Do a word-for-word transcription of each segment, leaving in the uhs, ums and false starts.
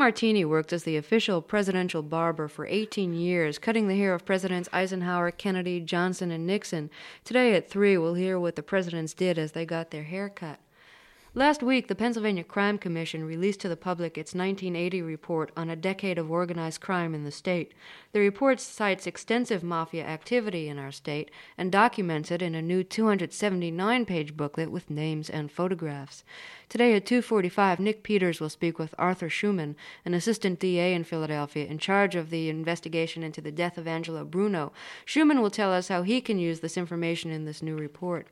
Martini worked as the official presidential barber for eighteen years, cutting the hair of Presidents Eisenhower, Kennedy, Johnson, and Nixon. Today at three, we'll hear what the presidents did as they got their hair cut. Last week, the Pennsylvania Crime Commission released to the public its nineteen eighty report on a decade of organized crime in the state. The report cites extensive mafia activity in our state and documents it in a new two hundred seventy-nine page booklet with names and photographs. Today at two forty-five, Nick Peters will speak with Arthur Schumann, an assistant D A in Philadelphia in charge of the investigation into the death of Angelo Bruno. Schumann will tell us how he can use this information in this new report.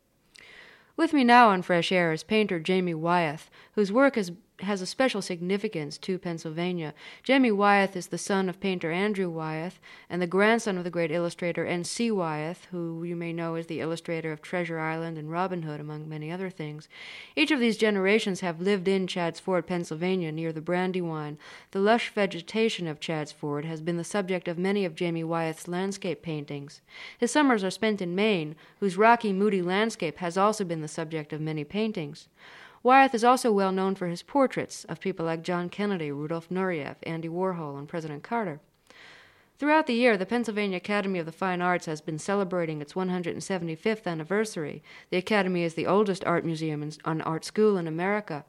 With me now on Fresh Air is painter Jamie Wyeth, whose work has, has a special significance to Pennsylvania. Jamie Wyeth is the son of painter Andrew Wyeth and the grandson of the great illustrator N C Wyeth, who you may know as the illustrator of Treasure Island and Robin Hood, among many other things. Each of these generations have lived in Chadds Ford, Pennsylvania, near the Brandywine. The lush vegetation of Chadds Ford has been the subject of many of Jamie Wyeth's landscape paintings. His summers are spent in Maine, whose rocky, moody landscape has also been the subject of many paintings. Wyeth is also well known for his portraits of people like John Kennedy, Rudolf Nureyev, Andy Warhol, and President Carter. Throughout the year, the Pennsylvania Academy of the Fine Arts has been celebrating its one hundred seventy-fifth anniversary. The Academy is the oldest art museum and art school in America.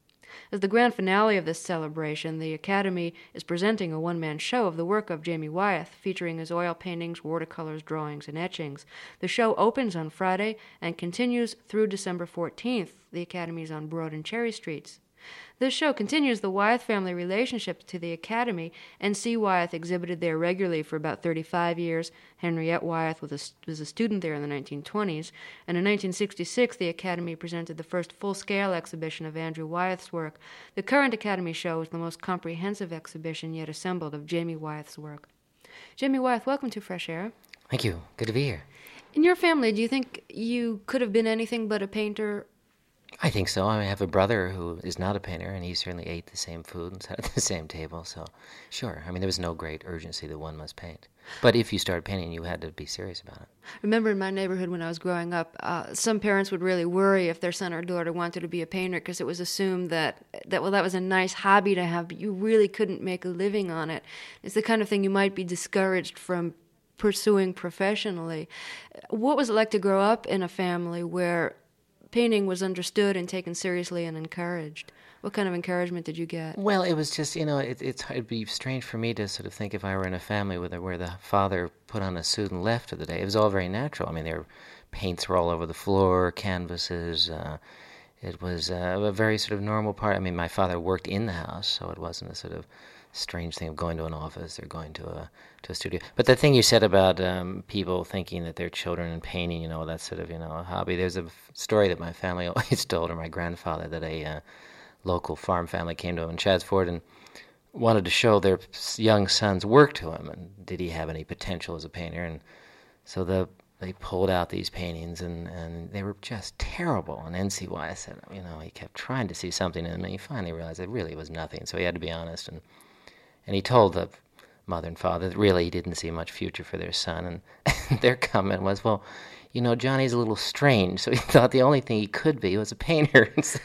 As the grand finale of this celebration, the Academy is presenting a one-man show of the work of Jamie Wyeth, featuring his oil paintings, watercolors, drawings, and etchings. The show opens on Friday and continues through December fourteenth. The Academy is on Broad and Cherry Streets. This show continues the Wyeth family relationship to the Academy. N C Wyeth exhibited there regularly for about thirty-five years. Henriette Wyeth was a, was a student there in the nineteen twenties. And in nineteen sixty-six, the Academy presented the first full-scale exhibition of Andrew Wyeth's work. The current Academy show is the most comprehensive exhibition yet assembled of Jamie Wyeth's work. Jamie Wyeth, welcome to Fresh Air. Thank you. Good to be here. In your family, do you think you could have been anything but a painter? I think so. I, mean, I have a brother who is not a painter, and he certainly ate the same food and sat at the same table, so sure. I mean, there was no great urgency that one must paint. But if you started painting, you had to be serious about it. I remember in my neighborhood when I was growing up, uh, some parents would really worry if their son or daughter wanted to be a painter because it was assumed that, that, well, that was a nice hobby to have, but you really couldn't make a living on it. It's the kind of thing you might be discouraged from pursuing professionally. What was it like to grow up in a family where painting was understood and taken seriously and encouraged? What kind of encouragement did you get? Well, it was just, you know, it, it's, it'd be strange for me to sort of think if I were in a family where the, where the father put on a suit and left for the day. It was all very natural. I mean, there were paints were all over the floor, canvases. Uh, it was uh, a very sort of normal part. I mean, my father worked in the house, so it wasn't a sort of strange thing of going to an office or going to a to a studio. But the thing you said about um, people thinking that their children and painting, you know, that's sort of, you know, a hobby. There's a f- story that my family always told, or my grandfather, that a uh, local farm family came to him in Chadds Ford and wanted to show their young son's work to him, and did he have any potential as a painter. And so the they pulled out these paintings, and, and they were just terrible. And N C Wyeth said, you know, he kept trying to see something in them, and he finally realized it really was nothing, so he had to be honest. And And he told the mother and father that really he didn't see much future for their son. And, and their comment was, well, you know, Johnny's a little strange, so he thought the only thing he could be was a painter. So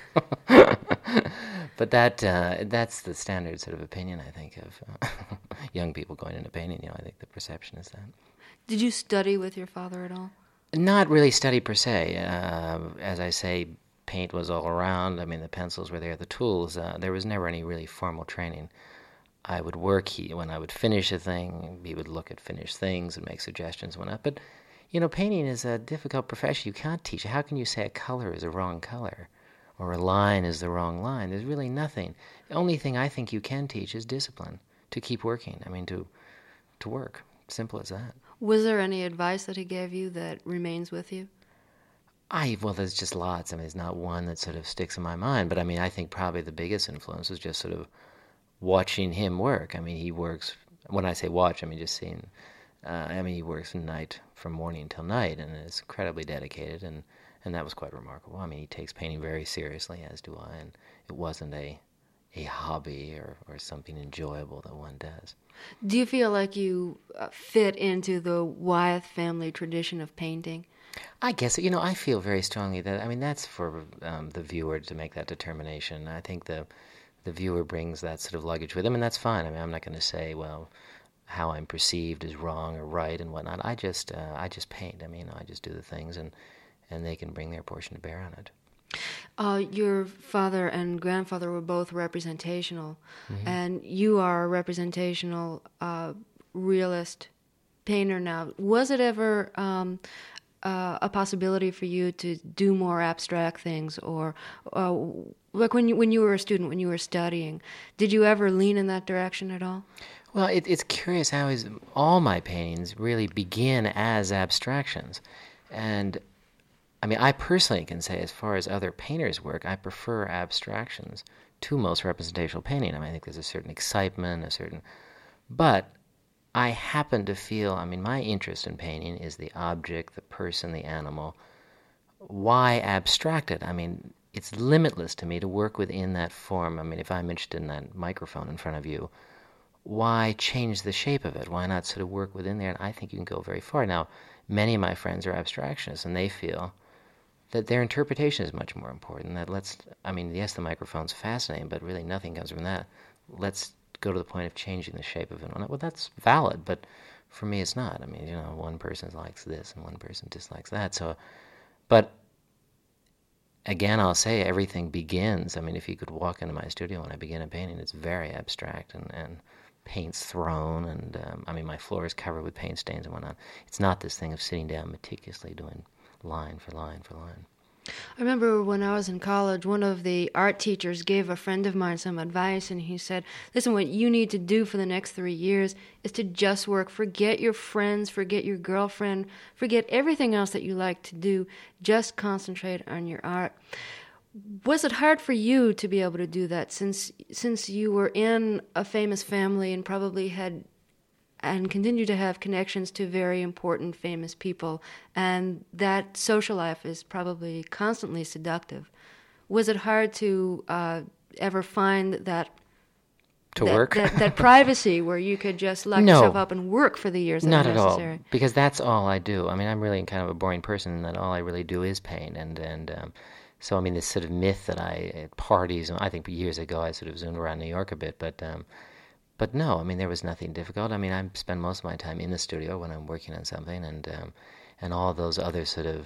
but that uh, that's the standard sort of opinion, I think, of uh, young people going into painting. You know, I think the perception is that. Did you study with your father at all? Not really study per se. Uh, as I say, paint was all around. I mean, the pencils were there, the tools. Uh, there was never any really formal training. I would work, he, when I would finish a thing, he would look at finished things and make suggestions and whatnot. But, you know, painting is a difficult profession. You can't teach it. How can you say a color is a wrong color or a line is the wrong line? There's really nothing. The only thing I think you can teach is discipline, to keep working. I mean, to to work. Simple as that. Was there any advice that he gave you that remains with you? I, well, there's just lots. I mean, there's not one that sort of sticks in my mind. But, I mean, I think probably the biggest influence was just sort of watching him work. I mean, he works, when I say watch, I mean just seeing, uh, I mean, he works night from morning till night and is incredibly dedicated, and, and that was quite remarkable. I mean, he takes painting very seriously, as do I, and it wasn't a a hobby or, or something enjoyable that one does. Do you feel like you uh, fit into the Wyeth family tradition of painting? I guess, you know, I feel very strongly that, I mean, that's for um, the viewer to make that determination. I think the the viewer brings that sort of luggage with them, and that's fine. I mean, I'm not going to say, well, how I'm perceived is wrong or right and whatnot. I just uh, I just paint. I mean, I just do the things, and and they can bring their portion to bear on it. Uh, your father and grandfather were both representational, Mm-hmm. and you are a representational uh, realist painter now. Was it ever um, uh, a possibility for you to do more abstract things, or uh, like when you when you were a student, when you were studying, did you ever lean in that direction at all? Well, it, it's curious how is all my paintings really begin as abstractions, and I mean, I personally can say, as far as other painters' work, I prefer abstractions to most representational painting. I mean, I think there's a certain excitement, a certain, but I happen to feel, I mean, my interest in painting is the object, the person, the animal. Why abstract it? I mean, it's limitless to me to work within that form. I mean, if I'm interested in that microphone in front of you, why change the shape of it? Why not sort of work within there? And I think you can go very far. Now, many of my friends are abstractionists, and they feel that their interpretation is much more important. That let's, I mean, yes, the microphone's fascinating, but really nothing comes from that. Let's go to the point of changing the shape of it. Well, that's valid, but for me it's not. I mean, you know, one person likes this and one person dislikes that. So, but again, I'll say everything begins. I mean, if you could walk into my studio when I begin a painting, it's very abstract, and, and paint's thrown, and um, I mean, my floor is covered with paint stains and whatnot. It's not this thing of sitting down meticulously doing line for line for line. I remember when I was in college, one of the art teachers gave a friend of mine some advice, and he said, listen, what you need to do for the next three years is to just work. Forget your friends, forget your girlfriend, forget everything else that you like to do. Just concentrate on your art. Was it hard for you to be able to do that, since since you were in a famous family and probably had and continue to have connections to very important, famous people, and that social life is probably constantly seductive? Was it hard to uh, ever find that to that, work that, that privacy where you could just lock no, yourself up and work for the years that not are at necessary? all, because that's all I do. I mean, I'm really kind of a boring person in that all I really do is paint, and and um, so I mean, this sort of myth that I at parties, I think years ago I sort of zoomed around New York a bit, but. Um, But no, I mean, there was nothing difficult. I mean, I spend most of my time in the studio when I'm working on something, and um, and all those other sort of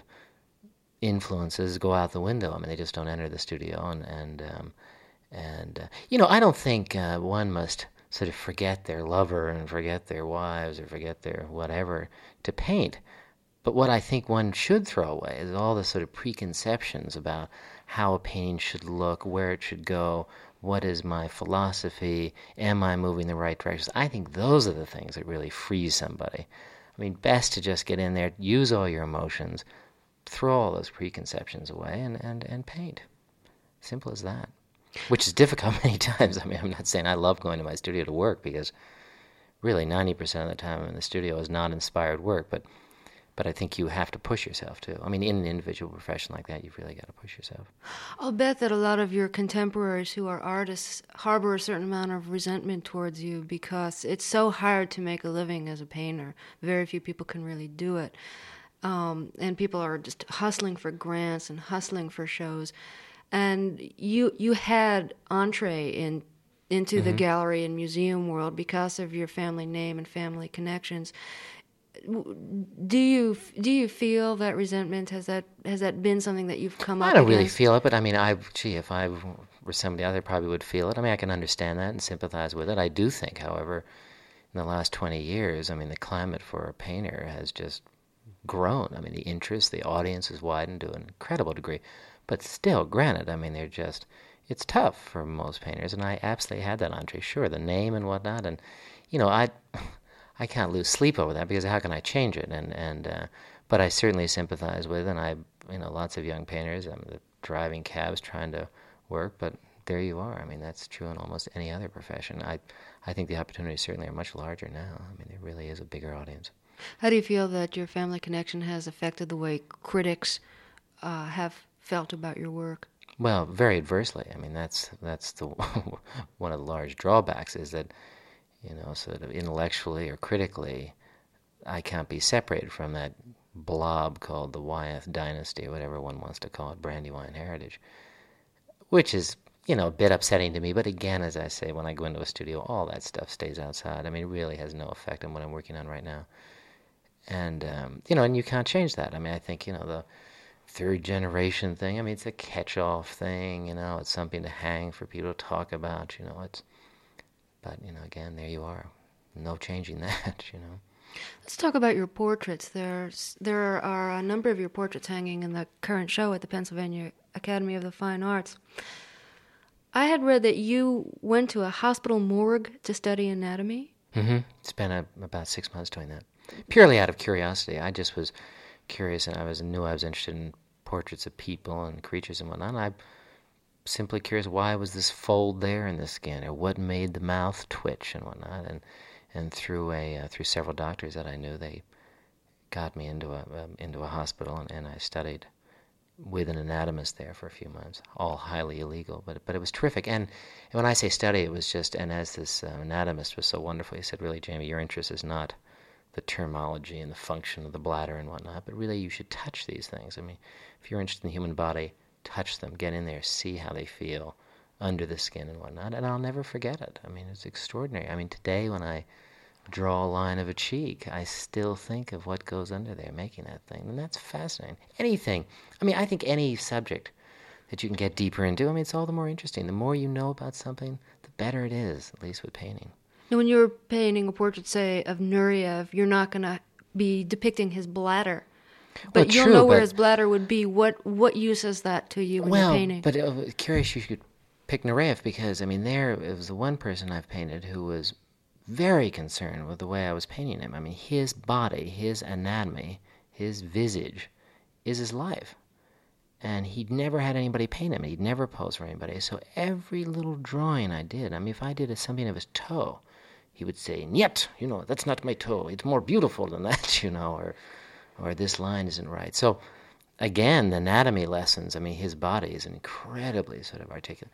influences go out the window. I mean, they just don't enter the studio, and and um, and uh, you know, I don't think uh, one must sort of forget their lover and forget their wives or forget their whatever to paint. But what I think one should throw away is all the sort of preconceptions about how a painting should look, where it should go. What is my philosophy? Am I moving the right direction? I think those are the things that really freeze somebody. I mean, best to just get in there, use all your emotions, throw all those preconceptions away, and, and, and paint. Simple as that. Which is difficult many times. I mean, I'm not saying I love going to my studio to work, because really ninety percent of the time I'm in the studio is not inspired work, but But I think you have to push yourself, too. I mean, in an individual profession like that, you've really got to push yourself. I'll bet that a lot of your contemporaries who are artists harbor a certain amount of resentment towards you, because it's so hard to make a living as a painter. Very few people can really do it. Um, and people are just hustling for grants and hustling for shows. And you you had entree in into mm-hmm. the gallery and museum world because of your family name and family connections. Do you do you feel that resentment? Has that has that been something that you've come up I don't against? really feel it, but I mean, I gee, if I were somebody else, I probably would feel it. I mean, I can understand that and sympathize with it. I do think, however, in the last twenty years, I mean, the climate for a painter has just grown. I mean, the interest, the audience has widened to an incredible degree. But still, granted, I mean, they're just, it's tough for most painters, and I absolutely had that entree. Sure, the name and whatnot, and, you know, I... I can't lose sleep over that, because how can I change it? And and uh, but I certainly sympathize with, and I you know lots of young painters. I'm driving cabs trying to work, but there you are. I mean, that's true in almost any other profession. I I think the opportunities certainly are much larger now. I mean, there really is a bigger audience. How do you feel that your family connection has affected the way critics uh, have felt about your work? Well, very adversely. I mean, that's that's the one of the large drawbacks is that. You know, sort of intellectually or critically, I can't be separated from that blob called the Wyeth dynasty, whatever one wants to call it, Brandywine heritage, which is you know, a bit upsetting to me. But again, as I say, when I go into a studio, all that stuff stays outside. I mean, it really has no effect on what I'm working on right now. And, um, you know, and you can't change that. I mean, I think, you know, the third generation thing, I mean, it's a catch-off thing, you know, it's something to hang for people to talk about, you know, it's, but, you know, again, there you are. No changing that, you know. Let's talk about your portraits. There's, there are a number of your portraits hanging in the current show at the Pennsylvania Academy of the Fine Arts. I had read that you went to a hospital morgue to study anatomy. Mm-hmm. Spent a, about six months doing that. Purely out of curiosity. I just was curious, and I was knew I was interested in portraits of people and creatures and whatnot. And I simply curious, why was this fold there in the skin, or what made the mouth twitch and whatnot. And and through a uh, through several doctors that I knew, they got me into a um, into a hospital, and, and I studied with an anatomist there for a few months. All highly illegal, but but it was terrific. And, and when I say study, it was just, and as this uh, anatomist was so wonderful, he said, really, Jamie, your interest is not the terminology and the function of the bladder and whatnot, but really you should touch these things. I mean, if you're interested in the human body, touch them, get in there, see how they feel under the skin and whatnot, and I'll never forget it. I mean, it's extraordinary. I mean, today when I draw a line of a cheek, I still think of what goes under there making that thing, and that's fascinating. Anything, I mean, I think any subject that you can get deeper into, I mean, it's all the more interesting. The more you know about something, the better it is, at least with painting. Now, when you're painting a portrait, say, of Nureyev, you're not going to be depicting his bladder. But well, you'll true, know where but, his bladder would be. What what use is that to you when well, you're painting? But uh, curious you should pick Nureyev, because, I mean, there it was the one person I've painted who was very concerned with the way I was painting him. I mean, his body, his anatomy, his visage is his life. And he'd never had anybody paint him. He'd never posed for anybody. So every little drawing I did, I mean, if I did a, something of his toe, he would say, "Niet, you know, that's not my toe. It's more beautiful than that, you know, or or this line isn't right." So, again, the anatomy lessons, I mean, his body is incredibly sort of articulate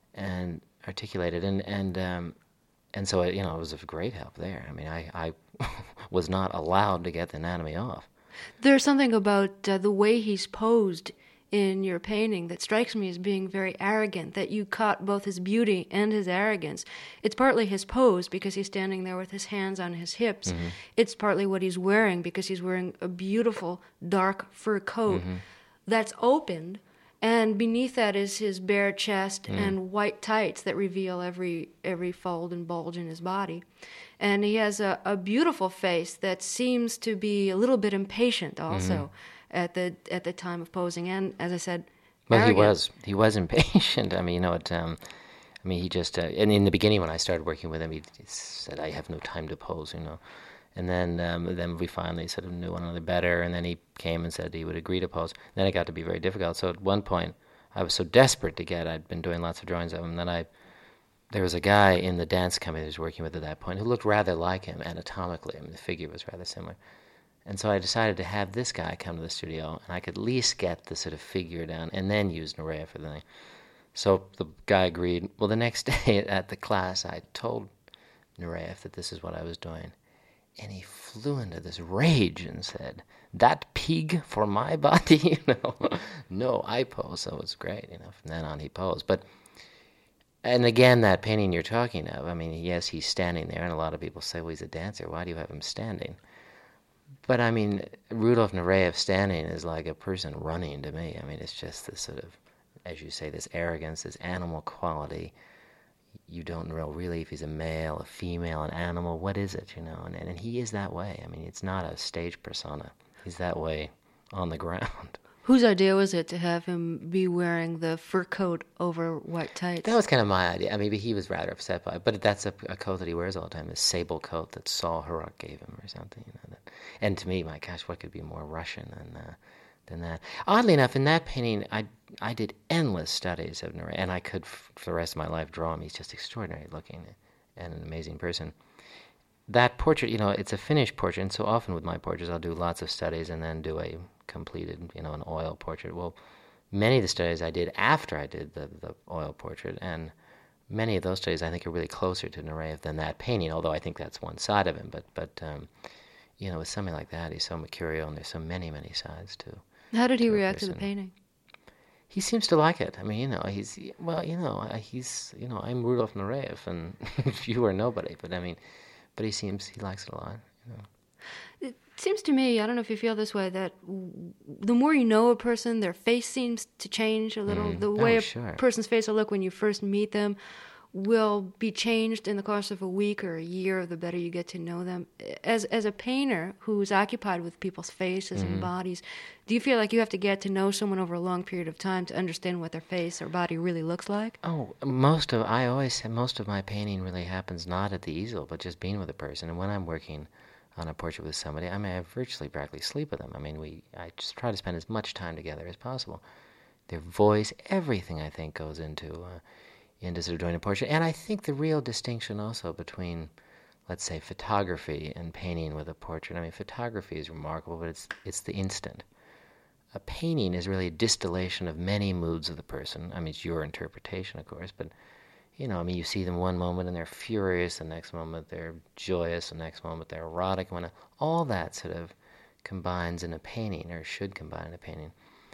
and articulated. And, and, um, and so, it, you know, it was of great help there. I mean, I, I was not allowed to get the anatomy off. There's something about uh, the way he's posed in your painting that strikes me as being very arrogant, that you caught both his beauty and his arrogance. It's partly his pose, because he's standing there with his hands on his hips. Mm-hmm. It's partly what he's wearing, because he's wearing a beautiful dark fur coat mm-hmm. that's opened, and beneath that is his bare chest mm. and white tights that reveal every every fold and bulge in his body. And he has a, a beautiful face that seems to be a little bit impatient also. Mm-hmm. at the at the time of posing, and as I said, well, arrogant. he was he was impatient. I mean, you know, it, um, I mean, he just uh, and in the beginning when I started working with him, he, he said, "I have no time to pose," you know, and then um, then we finally sort of knew one another better, and then he came and said he would agree to pose. Then it got to be very difficult. So at one point, I was so desperate to get. I'd been doing lots of drawings of him. Then I there was a guy in the dance company I was working with at that point who looked rather like him anatomically. I mean, the figure was rather similar. And so I decided to have this guy come to the studio, and I could at least get the sort of figure down, and then use Nureyev for the thing. So the guy agreed. Well, the next day at the class, I told Nureyev that this is what I was doing. And he flew into this rage and said, "That pig for my body?" you know, no, I pose, so it's great. You know, from then on he posed. But, and again, that painting you're talking of, I mean, yes, he's standing there, and a lot of people say, well, he's a dancer. Why do you have him standing? But, I mean, Rudolf Nureyev standing is like a person running to me. I mean, it's just this sort of, as you say, this arrogance, this animal quality. You don't know really if he's a male, a female, an animal. What is it, you know? And, and he is that way. I mean, it's not a stage persona. He's that way on the ground. Whose idea was it to have him be wearing the fur coat over white tights? That was kind of my idea. I mean, he was rather upset by it. But that's a, a coat that he wears all the time, this sable coat that Saul Hurok gave him or something. You know. That, and to me, my gosh, what could be more Russian than uh, than that? Oddly enough, in that painting, I I did endless studies of Nureyev, and I could, f- for the rest of my life, draw him. He's just extraordinary looking and an amazing person. That portrait, you know, it's a finished portrait, and so often with my portraits, I'll do lots of studies and then do a completed, you know, an oil portrait. Well, many of the studies I did after I did the, the oil portrait, and many of those studies I think are really closer to Nureyev than that painting, although I think that's one side of him. But, but um, you know, with something like that, he's so mercurial, and there's so many, many sides to How did he to react to the painting? He seems to like it. I mean, you know, he's well, you know, uh, he's you know, I'm Rudolf Nureyev, and you are nobody. But I mean, but he seems he likes it a lot. You know. It seems to me, I don't know if you feel this way, that w- the more you know a person, their face seems to change a little. Mm. The Oh, way a sure. person's face will look when you first meet them will be changed in the course of a week or a year, the better you get to know them. As as a painter who's occupied with people's faces Mm-hmm. and bodies, do you feel like you have to get to know someone over a long period of time to understand what their face or body really looks like? Oh, most of I always say most of my painting really happens not at the easel, but just being with a person. And when I'm working on a portrait with somebody, I mean, I virtually practically sleep with them. I mean, we I just try to spend as much time together as possible. Their voice, everything I think goes into uh, into sort of doing a portrait. And I think the real distinction also between, let's say, photography and painting with a portrait. I mean, photography is remarkable, but it's it's the instant. A painting is really a distillation of many moods of the person. I mean, it's your interpretation, of course, but, you know, I mean, you see them one moment and they're furious, the next moment they're joyous, the next moment they're erotic. When all that sort of combines in a painting, or should combine in a painting.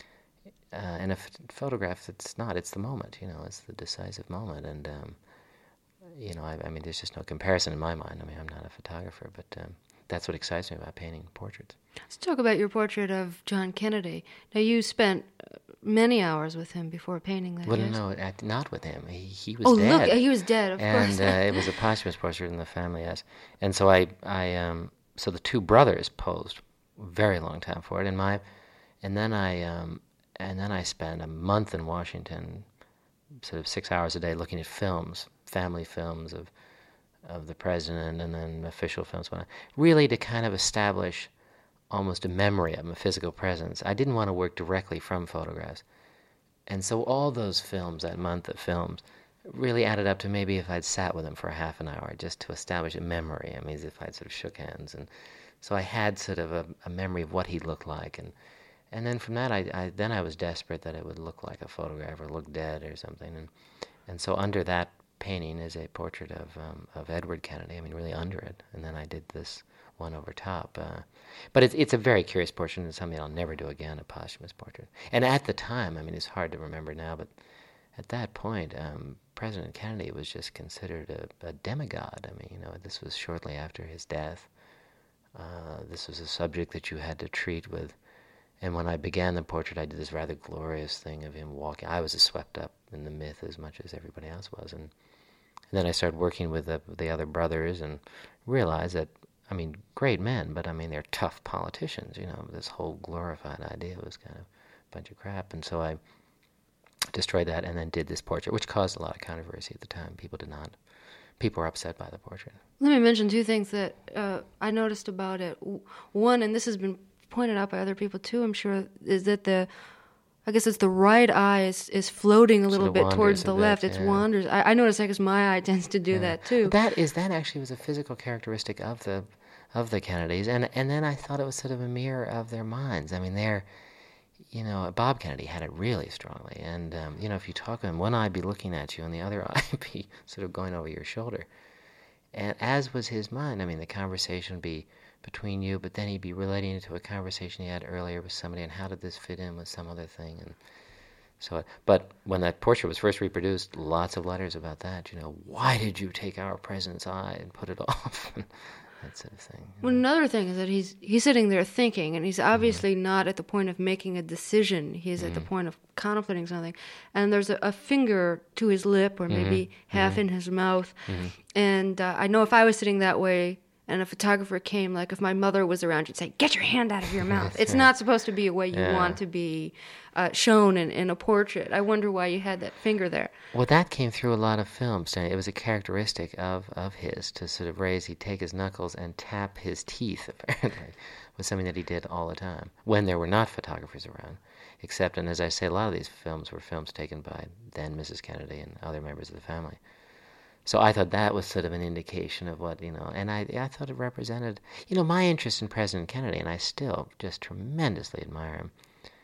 Uh, in a f- photograph, it's not. It's the moment, you know, it's the decisive moment. And, um, you know, I, I mean, there's just no comparison in my mind. I mean, I'm not a photographer, but um, that's what excites me about painting portraits. Let's talk about your portrait of John Kennedy. Now, you spent many hours with him before painting that. Well, yes? no, at, not with him. He, he was oh, dead. look, he was dead, of and, course. And uh, it was a posthumous portrait in the family, yes. And so I, I, um, so the two brothers posed a very long time for it, and my, and then I, um, and then I spent a month in Washington, sort of six hours a day, looking at films, family films of, of the president, and then official films, really to kind of establish almost a memory of him, a physical presence. I didn't want to work directly from photographs. And so all those films, that month of films, really added up to maybe if I'd sat with him for a half an hour just to establish a memory. I mean, as if I'd sort of shook hands. And so I had sort of a, a memory of what he looked like. And and then from that, I, I then I was desperate that it would look like a photograph or look dead or something. And and so under that painting is a portrait of um, of Edward Kennedy, I mean, really under it. And then I did this one over top. Uh, but it's it's a very curious portrait, and something I'll never do again, a posthumous portrait. And at the time, I mean, it's hard to remember now, but at that point, um, President Kennedy was just considered a, a demigod. I mean, you know, this was shortly after his death. Uh, this was a subject that you had to treat with. And when I began the portrait, I did this rather glorious thing of him walking. I was as swept up in the myth as much as everybody else was. And, and then I started working with the, the other brothers and realized that, I mean, great men, but I mean, they're tough politicians, you know. This whole glorified idea was kind of a bunch of crap. And so I destroyed that and then did this portrait, which caused a lot of controversy at the time. People did not, people were upset by the portrait. Let me mention two things that uh, I noticed about it. One, and this has been pointed out by other people too, I'm sure, is that the, I guess it's the right eye is, is floating a little Sort of bit towards the wanders a bit, left. It yeah. wanders. I, I noticed that because my eye tends to do Yeah. that too. That is that actually was a physical characteristic of the of the Kennedys, and and then I thought it was sort of a mirror of their minds. I mean, they're, you know, Bob Kennedy had it really strongly, and um, you know, if you talk to him, one eye be looking at you, and the other eye be sort of going over your shoulder, and as was his mind. I mean, the conversation would be between you, but then he'd be relating it to a conversation he had earlier with somebody, and how did this fit in with some other thing, and so. But when that portrait was first reproduced, lots of letters about that. You know, why did you take our president's eye and put it off? That sort of thing. Well, another thing is that he's he's sitting there thinking, and he's obviously mm-hmm. not at the point of making a decision. He's mm-hmm. at the point of contemplating something, and there's a, a finger to his lip, or maybe mm-hmm. half mm-hmm. in his mouth. Mm-hmm. And uh, I know if I was sitting that way, and a photographer came, like if my mother was around, she'd say, "Get your hand out of your mouth." It's not supposed to be a way you yeah. want to be uh, shown in, in a portrait. I wonder why you had that finger there. Well, that came through a lot of films. It was a characteristic of, of his to sort of raise, he'd take his knuckles and tap his teeth, apparently, was something that he did all the time, when there were not photographers around. Except, and as I say, a lot of these films were films taken by then Missus Kennedy and other members of the family. So I thought that was sort of an indication of what, you know, and I I thought it represented, you know, my interest in President Kennedy, and I still just tremendously admire him,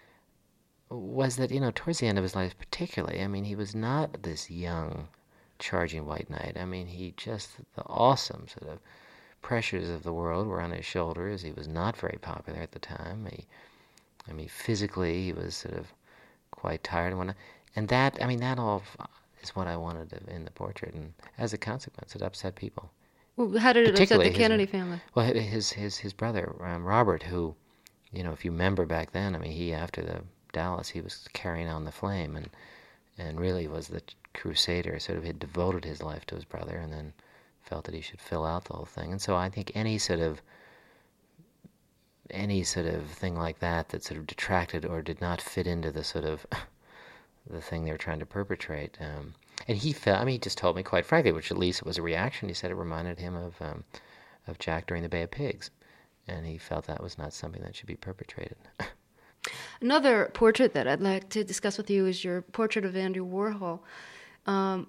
was that, you know, towards the end of his life particularly, I mean, he was not this young, charging white knight. I mean, he just, the awesome sort of pressures of the world were on his shoulders. He was not very popular at the time. He, I mean, physically, he was sort of quite tired and whatnot. And that, I mean, that all is what I wanted in the portrait, and as a consequence, it upset people. Well, how did it upset the Kennedy his, family? Well, his his his brother um, Robert, who, you know, if you remember back then, I mean, he after the Dallas, he was carrying on the flame, and and really was the crusader. Sort of had devoted his life to his brother, and then felt that he should fill out the whole thing. And so I think any sort of any sort of thing like that that sort of detracted or did not fit into the sort of the thing they were trying to perpetrate. Um, and he felt, I mean, he just told me quite frankly, which at least it was a reaction. He said it reminded him of um, of Jack during the Bay of Pigs, and he felt that was not something that should be perpetrated. Another portrait that I'd like to discuss with you is your portrait of Andy Warhol. Um,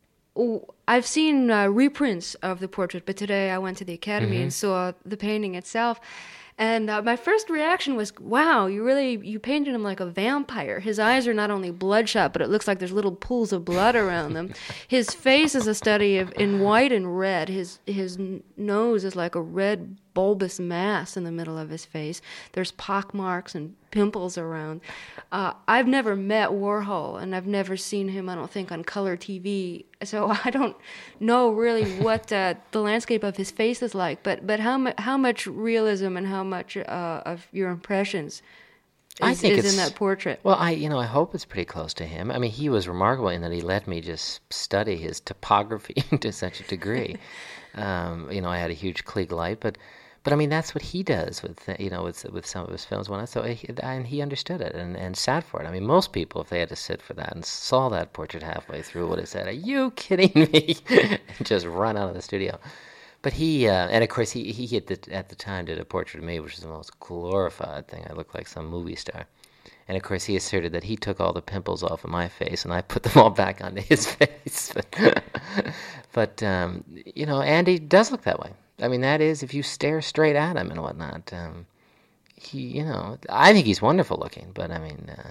I've seen uh, reprints of the portrait, but today I went to the Academy mm-hmm. and saw the painting itself. And uh, my first reaction was, wow, you really, you painted him like a vampire. His eyes are not only bloodshot, but it looks like there's little pools of blood around them. His face is a study of in white and red. His his nose is like a red bulbous mass in the middle of his face. There's pock marks and pimples around. Uh, I've never met Warhol, and I've never seen him, I don't think, on color T V. So I don't know really what uh, the landscape of his face is like. But but how mu- how much realism and how much uh, of your impressions is, I think is it's, in that portrait? Well, I you know I hope it's pretty close to him. I mean, he was remarkable in that he let me just study his topography to such a degree. um, you know, I had a huge Klieg light, but. But I mean, that's what he does with you know with with some of his films. When I so he, and he understood it and, and sat for it. I mean, most people, if they had to sit for that and saw that portrait halfway through, would have said, "Are you kidding me?" and just run out of the studio. But he uh, and of course he he at the at the time did a portrait of me, which is the most glorified thing. I looked like some movie star. And of course, he asserted that he took all the pimples off of my face, and I put them all back onto his face. but, but um, you know, Andy does look that way. I mean, that is, if you stare straight at him and whatnot, um, he, you know, I think he's wonderful looking, but I mean, uh,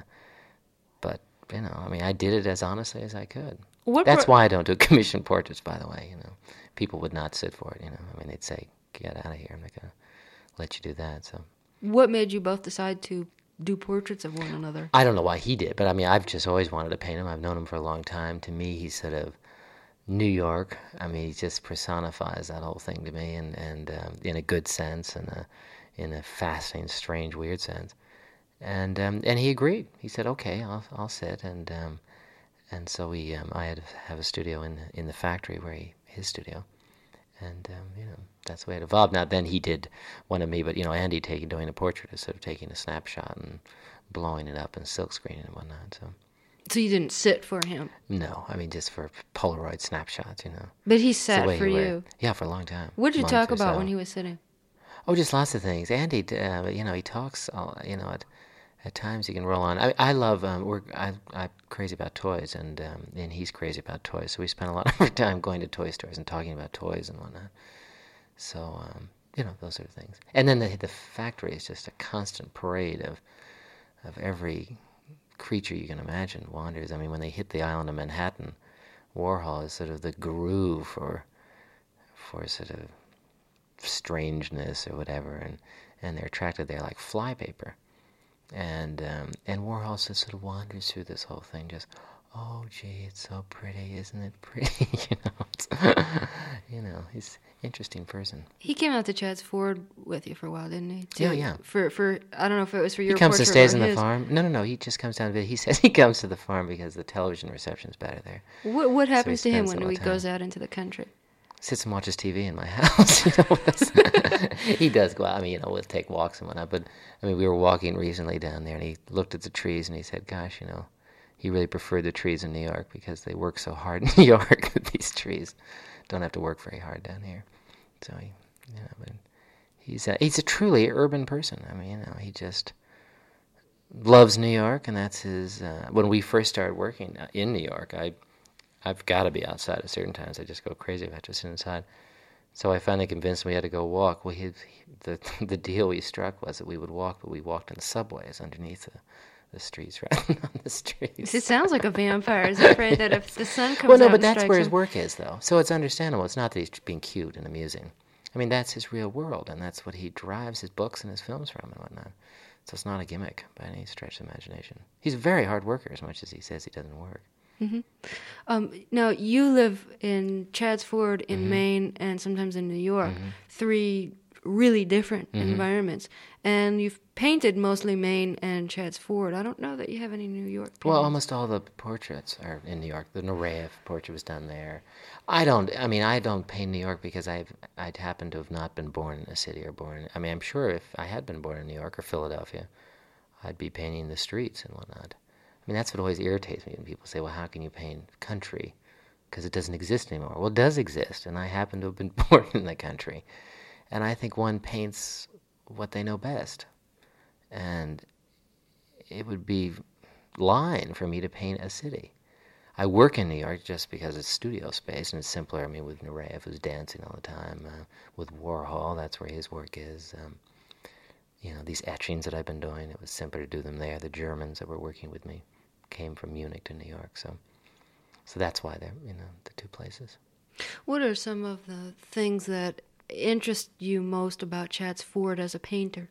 but, you know, I mean, I did it as honestly as I could. What That's pro- why I don't do commission portraits, by the way, you know. People would not sit for it, you know. I mean, they'd say, get out of here, I'm not going to let you do that, so. What made you both decide to do portraits of one another? I don't know why he did, but I mean, I've just always wanted to paint him. I've known him for a long time. To me, he's sort of New York. I mean, he just personifies that whole thing to me, and and um, in a good sense, and a in a fascinating, strange, weird sense. And um, and he agreed. He said, "Okay, I'll I'll sit." And um, and so we um, I had to have a studio in in the factory where he his studio, and um, you know that's the way it evolved. Now then he did one of me, but you know Andy taking doing a portrait instead of taking a snapshot and blowing it up and silk screening and whatnot. So. So you didn't sit for him? No, I mean just for Polaroid snapshots, you know. But he sat for you? Yeah, for a long time. What did you talk about so. when he was sitting? Oh, just lots of things. Andy, uh, you know, he talks, uh, you know, at, at times he can roll on. I, I love, um, we're, I, I'm crazy about toys, and um, and he's crazy about toys, so we spend a lot of our time going to toy stores and talking about toys and whatnot. So, um, you know, those sort of things. And then the, the factory is just a constant parade of of every creature you can imagine wanders. I mean, when they hit the island of Manhattan, Warhol is sort of the guru for for sort of strangeness or whatever, and, and they're attracted there like flypaper. And um, and Warhol just sort of wanders through this whole thing, just, oh gee, it's so pretty, isn't it pretty? you know, it's, you know, he's an interesting person. He came out to Chadds Ford with you for a while, didn't he? To, yeah, yeah. For for I don't know if it was for your. He comes portrait and stays or on his. the farm. No, no, no. He just comes down to. He says he comes to the farm because the television reception's better there. What what happens so to him when he goes out into the country? Sits and watches T V in my house. You know, he does go out. I mean, you know, we'll take walks and whatnot. But I mean, we were walking recently down there, and he looked at the trees, and he said, "Gosh, you know, he really preferred the trees in New York because they work so hard in New York that these trees don't have to work very hard down here." So he, you know, but he's a, he's a truly urban person. I mean, you know, he just loves New York, and that's his. Uh, when we first started working in New York, I. I've got to be outside at certain times. I just go crazy if I have to sit inside. So I finally convinced him we had to go walk. Well, he, the the deal we struck was that we would walk, but we walked in the subways underneath the, the streets, rather than on the streets. It sounds like a vampire is afraid that if the sun comes well, no, out but that's where his him. work is, though. So it's understandable. It's not that he's being cute and amusing. I mean, that's his real world, and that's what he derives his books and his films from and whatnot. So it's not a gimmick by any stretch of the imagination. He's a very hard worker, as much as he says he doesn't work. Mm-hmm. Um, now, you live in Chadds Ford in mm-hmm. Maine and sometimes in New York, mm-hmm. three really different mm-hmm. environments. And you've painted mostly Maine and Chadds Ford. I don't know that you have any New York paintings. Well, almost all the portraits are in New York. The Nureyev portrait was done there. I don't, I mean, I don't paint New York because I've, I'd happen to have not been born in a city or born, I mean, I'm sure if I had been born in New York or Philadelphia, I'd be painting the streets and whatnot. I mean, that's what always irritates me when people say, well, how can you paint country? Because it doesn't exist anymore. Well, it does exist, and I happen to have been born in the country. And I think one paints what they know best. And it would be lying for me to paint a city. I work in New York just because it's studio space, and it's simpler. I mean, with Nureyev, who's dancing all the time. Uh, with Warhol, that's where his work is. Um, you know, these etchings that I've been doing, it was simpler to do them there. The Germans that were working with me came from Munich to New York, so so that's why they're, you know, the two places. What are some of the things that interest you most about Chadds Ford as a painter?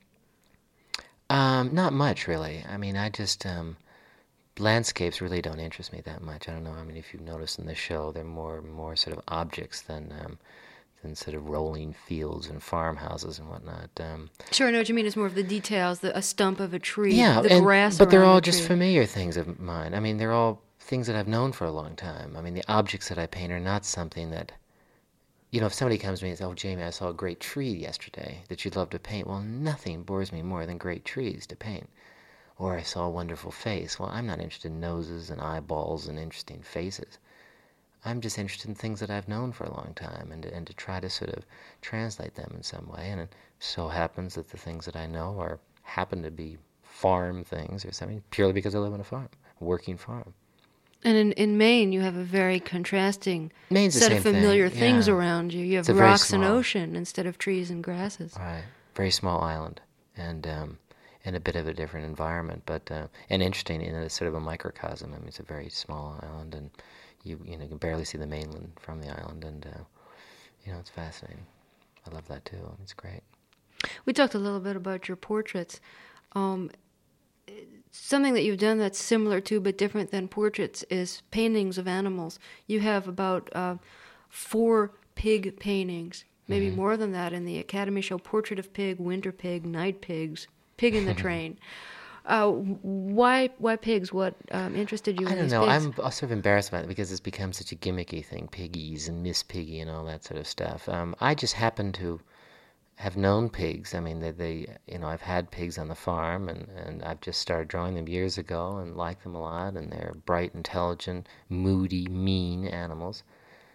Um, not much, really. I mean, I just, um, landscapes really don't interest me that much. I don't know, I mean, if you've noticed in the show, they're more more sort of objects than um, than sort of rolling fields and farmhouses and whatnot. Um, sure, I know what you mean. It's more of the details, the, a stump of a tree, yeah, the and, grass but they're around all the just tree. familiar things of mine. I mean, they're all things that I've known for a long time. I mean, the objects that I paint are not something that, you know, if somebody comes to me and says, oh, Jamie, I saw a great tree yesterday that you'd love to paint. Well, nothing bores me more than great trees to paint. Or I saw a wonderful face. Well, I'm not interested in noses and eyeballs and interesting faces. I'm just interested in things that I've known for a long time, and to, and to try to sort of translate them in some way. And it so happens that the things that I know are happen to be farm things or something, purely because I live on a farm, a working farm. And in, in Maine, you have a very contrasting Maine's the set same of familiar thing. things Yeah. around you. You have It's a very rocks and small- ocean instead of trees and grasses. Right, very small island, and um, and a bit of a different environment, but uh, and interesting in that it's sort of a microcosm. I mean, it's a very small island, and you you know you can barely see the mainland from the island, and uh, you know it's fascinating. I love that too. It's great. We talked a little bit about your portraits. Um, something that you've done that's similar to but different than portraits is paintings of animals. You have about uh, four pig paintings, maybe Mm-hmm. more than that, in the Academy Show: Portrait of Pig, Winter Pig, Night Pigs, Pig in the Train. Uh, why why pigs? What um, interested you I in don't these know. pigs? I'm sort of embarrassed about it because it's become such a gimmicky thing, piggies and Miss Piggy and all that sort of stuff. Um, I just happen to have known pigs. I mean, they, they, you know, I've had pigs on the farm, and, and I've just started drawing them years ago and like them a lot. And they're bright, intelligent, moody, mean animals.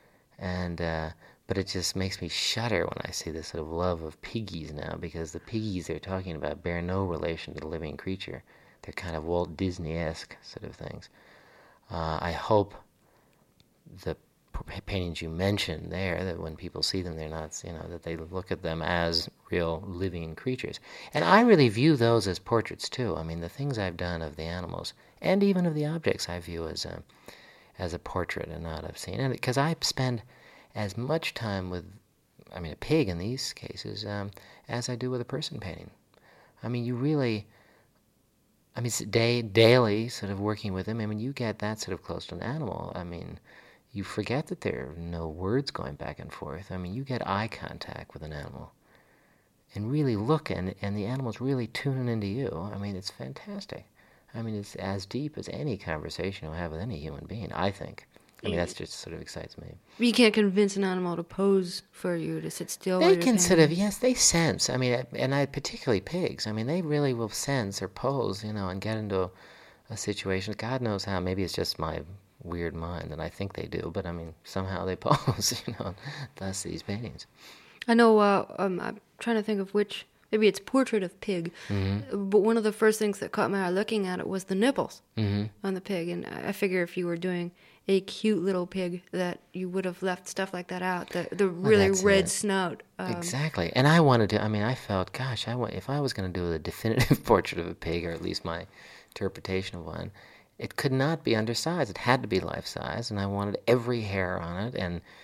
And uh, but it just makes me shudder when I see this sort of love of piggies now, because the piggies they're talking about bear no relation to the living creature. They're kind of Walt Disney-esque sort of things. Uh, I hope the p- paintings you mentioned there, that when people see them, they're not, you know, that they look at them as real living creatures. And I really view those as portraits too. I mean, the things I've done of the animals and even of the objects I view as a as a portrait and not a scene. And because I spend as much time with, I mean, a pig in these cases, um, as I do with a person painting. I mean, you really, I mean, it's day, daily sort of working with them. I mean, you get that sort of close to an animal. I mean, you forget that there are no words going back and forth. I mean, you get eye contact with an animal and really look, and, and the animal's really tuning into you. I mean, it's fantastic. I mean, it's as deep as any conversation you'll have with any human being, I think. I mean, that's just sort of excites me. You can't convince an animal to pose for you, to sit still. while They you're can sort of, painting. yes, they sense. I mean, and I particularly pigs. I mean, they really will sense or pose, you know, and get into a, a situation. God knows how. Maybe it's just my weird mind that I think they do, but I mean, somehow they pose, you know, thus these paintings. I know, uh, um, I'm trying to think of which, maybe it's Portrait of Pig, Mm-hmm. but one of the first things that caught my eye looking at it was the nipples Mm-hmm. on the pig, and I figure if you were doing a cute little pig that you would have left stuff like that out, the, the really that's red it. snout. Um, Exactly. And I wanted to, I mean, I felt, gosh, I want, if I was going to do a definitive portrait of a pig, or at least my interpretation of one, it could not be undersized. It had to be life-size, and I wanted every hair on it, and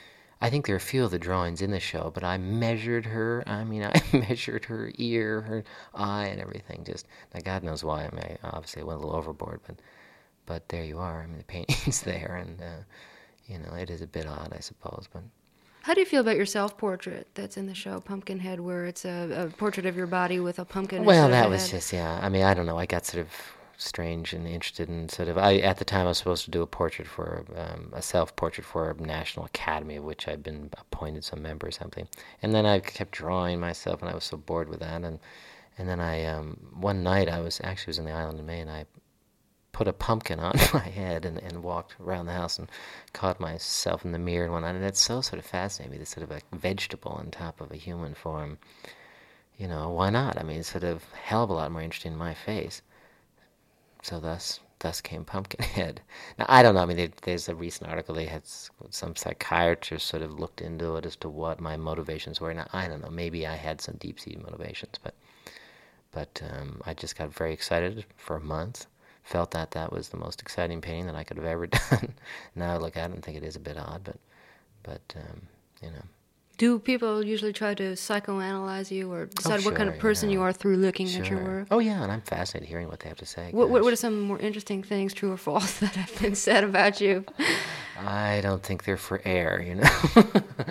I think there are a few of the drawings in the show, but I measured her. I mean, I measured her ear, her eye, and everything. Just, now God knows why. I mean, I obviously went a little overboard, but but there you are. I mean, the painting's there, and, uh, you know, it is a bit odd, I suppose, but... How do you feel about your self-portrait that's in the show, Pumpkinhead, where it's a, a portrait of your body with a pumpkin? Well, instead of that a was head? just, yeah, I mean, I don't know. I got sort of strange and interested in sort of... I At the time, I was supposed to do a portrait for, um, a self-portrait for a National Academy, of which I'd been appointed some member or something. And then I kept drawing myself, and I was so bored with that. And and then I, um, one night, I was actually was in the island of Maine, I put a pumpkin on my head and, and walked around the house and caught myself in the mirror and whatnot. And it's so sort of fascinating me, this sort of like vegetable on top of a human form. You know, why not? I mean, it's sort of a hell of a lot more interesting in my face. So thus, thus came Pumpkinhead. Now, I don't know. I mean, there, there's a recent article. They had some psychiatrist sort of looked into it as to what my motivations were. Now, I don't know. Maybe I had some deep-seated motivations, but but um, I just got very excited for a month. Felt that that was the most exciting painting that I could have ever done. Now I look at it and think it is a bit odd, but, but um, you know. Do people usually try to psychoanalyze you or decide Oh, what kind sure, of person yeah. you are through looking at your Sure. work? Oh, yeah, and I'm fascinated hearing what they have to say. What, what, gosh. what are some more interesting things, true or false, that have been said about you? I don't think they're for air, you know.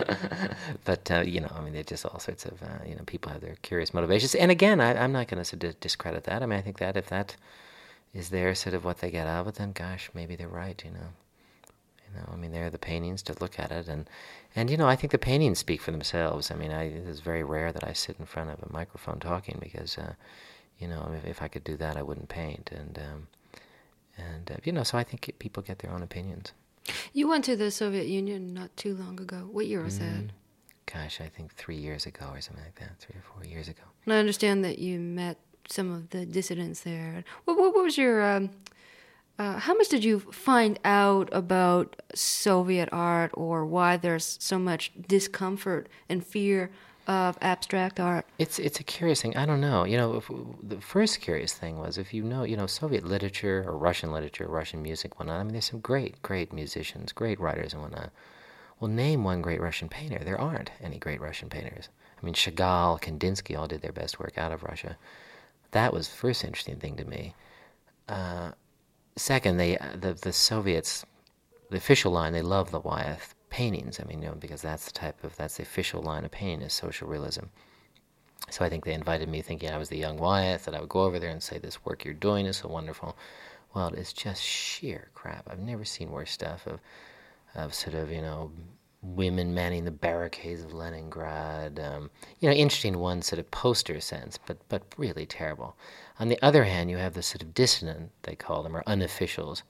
But, uh, you know, I mean, they're just all sorts of, uh, you know, people have their curious motivations. And again, I, I'm not going to dis- discredit that. I mean, I think that if that is there sort of what they get out of it, then gosh, maybe they're right, you know. You know, I mean, there are the paintings to look at it, and, and you know, I think the paintings speak for themselves. I mean, I, it is very rare that I sit in front of a microphone talking because, uh, you know, if, if I could do that, I wouldn't paint. And, um, and uh, you know, so I think people get their own opinions. You went to the Soviet Union not too long ago. What year was Mm, that? gosh, I think three years ago or something like that, three or four years ago. And I understand that you met some of the dissidents there. What, what, what was your... Um, uh, how much did you find out about Soviet art or why there's so much discomfort and fear of abstract art? It's it's a curious thing. I don't know. You know, if, the first curious thing was if you know, you know, Soviet literature or Russian literature, Russian music, whatnot. I mean, there's some great, great musicians, great writers, and whatnot. Well, name one great Russian painter. There aren't any great Russian painters. I mean, Chagall, Kandinsky all did their best work out of Russia. That was the first interesting thing to me. Uh, second, they the the Soviets, the official line, they love the Wyeth paintings. I mean, you know, because that's the type of that's the official line of painting is social realism. So I think they invited me, thinking I was the young Wyeth, that I would go over there and say, "This work you're doing is so wonderful." Well, it's just sheer crap. I've never seen worse stuff of of sort of, you know, women manning the barricades of Leningrad. Um, you know, interesting one sort of poster sense, but but really terrible. On the other hand, you have the sort of dissident, they call them, or unofficials,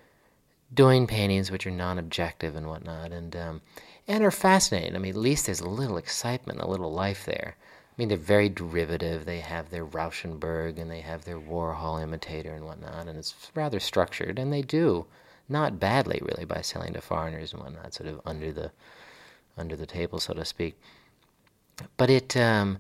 doing paintings which are non-objective and whatnot, and um, and are fascinating. I mean, at least there's a little excitement, a little life there. I mean, they're very derivative. They have their Rauschenberg and they have their Warhol imitator and whatnot, and it's rather structured, and they do not badly, really, by selling to foreigners and whatnot, sort of under the under the table, so to speak. But it, um,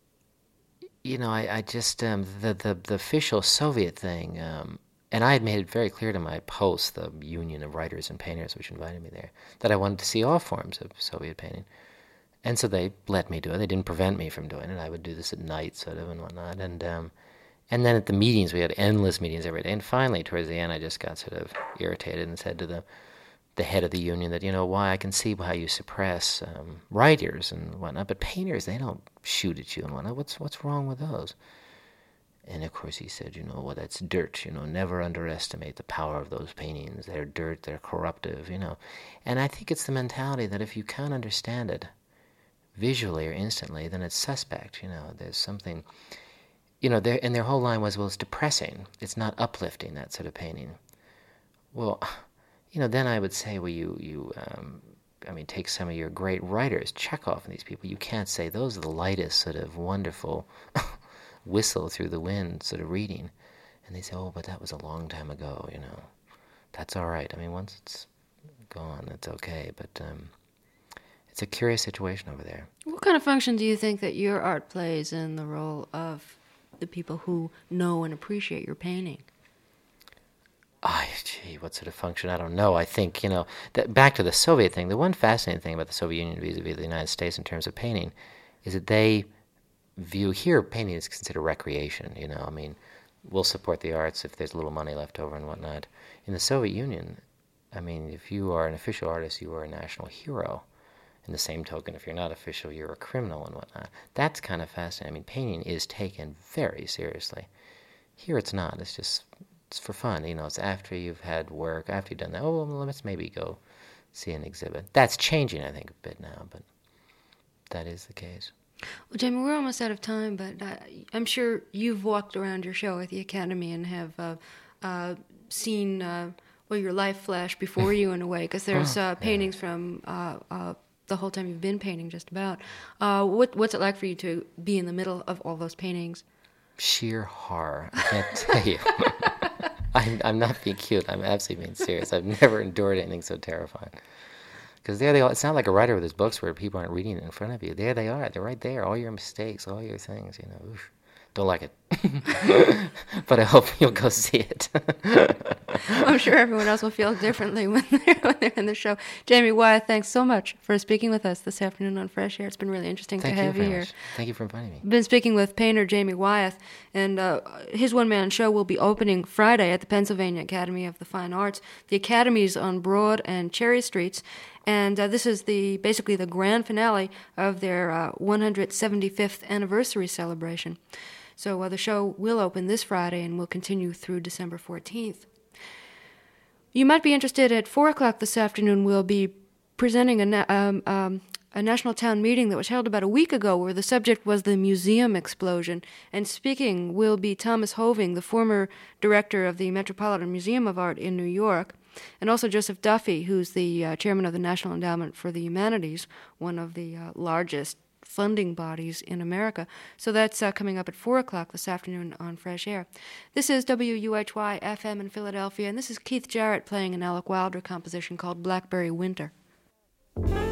you know, I, I just um, the, the the official Soviet thing, um, and I had made it very clear to my post, the Union of Writers and Painters, which invited me there, that I wanted to see all forms of Soviet painting. And so they let me do it. They didn't prevent me from doing it. I would do this at night, sort of, and whatnot. And um, and then at the meetings, we had endless meetings every day. And finally, towards the end, I just got sort of irritated and said to the the head of the union that, you know, why I can see how you suppress um, writers and whatnot, but painters, they don't shoot at you and whatnot. What's what's wrong with those? And of course he said, you know, well, that's dirt. You know, never underestimate the power of those paintings. They're dirt. They're corruptive. You know, and I think it's the mentality that if you can't understand it visually or instantly, then it's suspect. You know, there's something. You know, their, and their whole line was, well, it's depressing. It's not uplifting, that sort of painting. Well, you know, then I would say, well, you, you um, I mean, take some of your great writers, Chekhov and these people, you can't say those are the lightest sort of wonderful whistle through the wind sort of reading. And they say, oh, but that was a long time ago, you know. That's all right. I mean, once it's gone, it's okay. But um, it's a curious situation over there. What kind of function do you think that your art plays in the role of the people who know and appreciate your painting? I, gee, what sort of function? I don't know. I think, you know, that back to the Soviet thing, the one fascinating thing about the Soviet Union vis-a-vis the United States in terms of painting is that they view, here painting is considered recreation, you know. I mean, we'll support the arts if there's a little money left over and whatnot. In the Soviet Union, I mean, if you are an official artist, you are a national hero. In the same token, if you're not official, you're a criminal and whatnot. That's kind of fascinating. I mean, painting is taken very seriously. Here it's not. It's just, it's for fun. You know, it's after you've had work, after you've done that. Oh, well, let's maybe go see an exhibit. That's changing, I think, a bit now, but that is the case. Well, Jamie, we're almost out of time, but uh, I'm sure you've walked around your show at the Academy and have uh, uh, seen, uh, well, your life flash before you in a way, because there's uh, paintings yeah. from uh, uh, the whole time you've been painting, just about. Uh, what, what's it like for you to be in the middle of all those paintings? Sheer horror. I can't tell you. I'm, I'm not being cute. I'm absolutely being serious. I've never endured anything so terrifying. Because there they are. It's not like a writer with his books where people aren't reading it in front of you. There they are. They're right there. All your mistakes, all your things, you know. Oof. Don't like it. But I hope you'll go see it. I'm sure everyone else will feel differently when they're, when they're in the show. Jamie Wyeth, thanks so much for speaking with us this afternoon on Fresh Air. It's been really interesting Thank to have you, you here. Much. Thank you for inviting me. I've been speaking with painter Jamie Wyeth, and uh, his one-man show will be opening Friday at the Pennsylvania Academy of the Fine Arts. The Academy's on Broad and Cherry Streets, and uh, this is the basically the grand finale of their uh, one hundred seventy-fifth anniversary celebration. So uh, the show will open this Friday and will continue through December fourteenth. You might be interested at four o'clock this afternoon. We'll be presenting a, na- um, um, a national town meeting that was held about a week ago where the subject was the museum explosion. And speaking will be Thomas Hoving, the former director of the Metropolitan Museum of Art in New York, and also Joseph Duffy, who's the uh, chairman of the National Endowment for the Humanities, one of the uh, largest funding bodies in America. So that's uh, coming up at four o'clock this afternoon on Fresh Air. This is W U H Y F M in Philadelphia, and this is Keith Jarrett playing an Alec Wilder composition called Blackberry Winter.